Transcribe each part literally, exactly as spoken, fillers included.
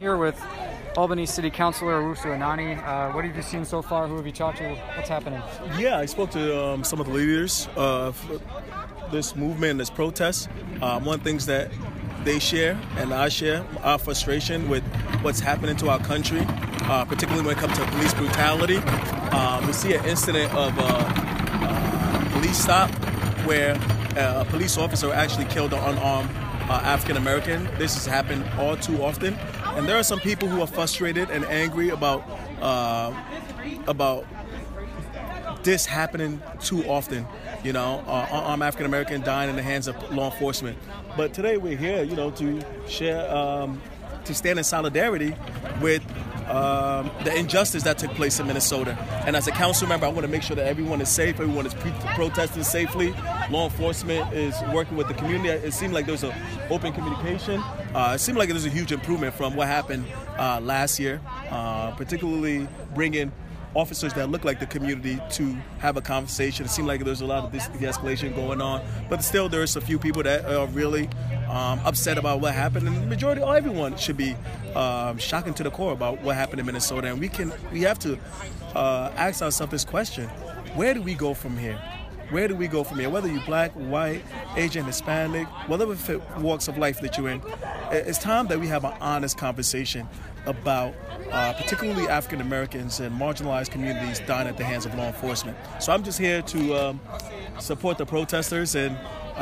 Here with Albany City Councilor Owusu Anani. Uh, what have you seen so far? Who have you talked to? What's happening? Yeah, I spoke to um, some of the leaders of this movement, this protest. Um, one of the things that they share and I share, our frustration with what's happening to our country, uh, particularly when it comes to police brutality. Um, we see an incident of a, a police stop where a police officer actually killed an unarmed uh, African American. This has happened all too often. And there are some people who are frustrated and angry about uh, about this happening too often. You know, uh, unarmed African American dying in the hands of law enforcement. But today we're here, you know, to share, um, to stand in solidarity with um, the injustice that took place in Minnesota. And as a council member, I want to make sure that everyone is safe, everyone is pre- protesting safely. Law enforcement is working with the community. It seemed like there's an open communication. Uh, it seemed like there's a huge improvement from what happened uh, last year, uh, particularly bringing officers that look like the community to have a conversation. It seemed like there's a lot of this de-escalation going on, but still there's a few people that are really um, upset about what happened, and the majority of everyone should be um, shocking to the core about what happened in Minnesota. And we can we have to uh, ask ourselves this question: where do we go from here? Where do we go from here? Whether you're black, white, Asian, Hispanic, whatever walks of life that you're in, it's time that we have an honest conversation about uh, particularly African Americans and marginalized communities dying at the hands of law enforcement. So I'm just here to um, support the protesters and,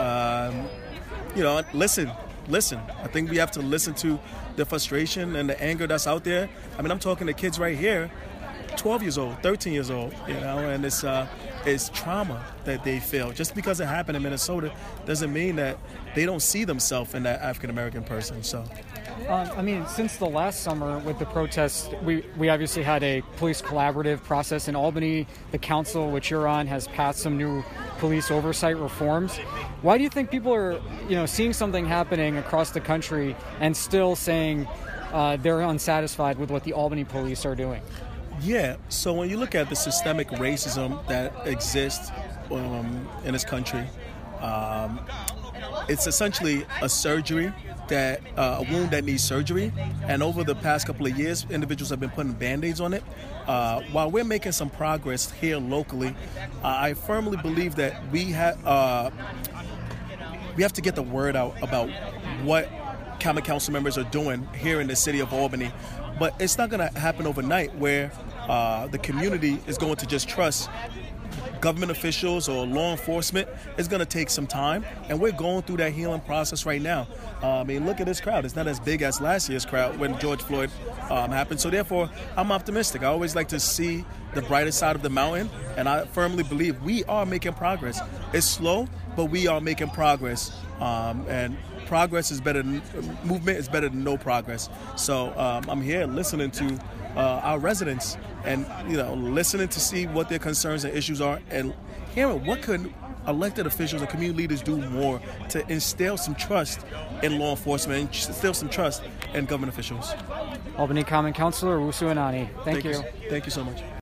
um, you know, listen, listen. I think we have to listen to the frustration and the anger that's out there. I mean, I'm talking to kids right here, twelve years old, thirteen years old, you know, and it's uh, it's trauma that they feel. Just because it happened in Minnesota doesn't mean that they don't see themselves in that African American person. So, um, I mean, since the last summer with the protests, we we obviously had a police collaborative process in Albany. The council, which you're on, has passed some new police oversight reforms. Why do you think people are, you know, seeing something happening across the country and still saying uh, they're unsatisfied with what the Albany police are doing? Yeah, so when you look at the systemic racism that exists um, in this country, um, it's essentially a surgery, that uh, a wound that needs surgery. And over the past couple of years, individuals have been putting Band-Aids on it. Uh, while we're making some progress here locally, uh, I firmly believe that we have uh, we have to get the word out about what common council members are doing here in the city of Albany. But it's not going to happen overnight where uh, the community is going to just trust government officials or law enforcement. It's going to take some time, and we're going through that healing process right now. Uh, I mean, look at this crowd. It's not as big as last year's crowd when George Floyd um, happened. So therefore, I'm optimistic. I always like to see the brighter side of the mountain, and I firmly believe we are making progress. It's slow, but we are making progress. Um, and progress is better than movement is better than no progress. So um, I'm here listening to uh, our residents, and you know, listening to see what their concerns and issues are, and hearing what could elected officials and community leaders do more to instill some trust in law enforcement and instill some trust in government officials. Albany Common Councilor Owusu Anani, thank, thank you. you. Thank you so much.